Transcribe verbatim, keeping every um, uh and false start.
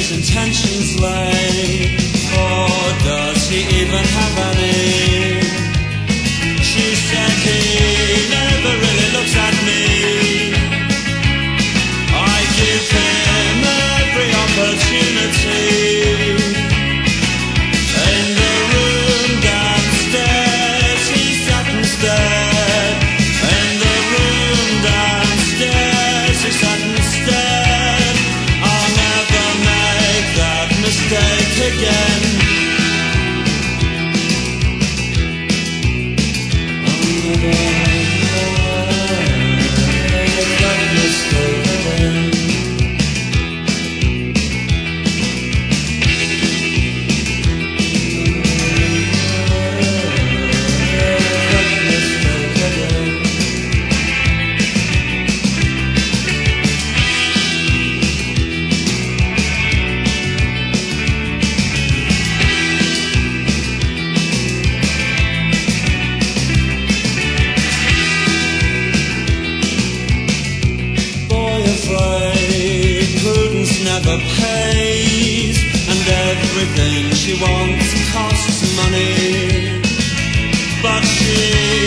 his intentions lay, or does he even have any? She said he never really looks at me. I give him every opportunity. In the room downstairs he sat and stared. In the room downstairs he sat and stared. I'll never make that mistake again. I'll never make that mistake again. Never pays, and everything she wants costs money, but she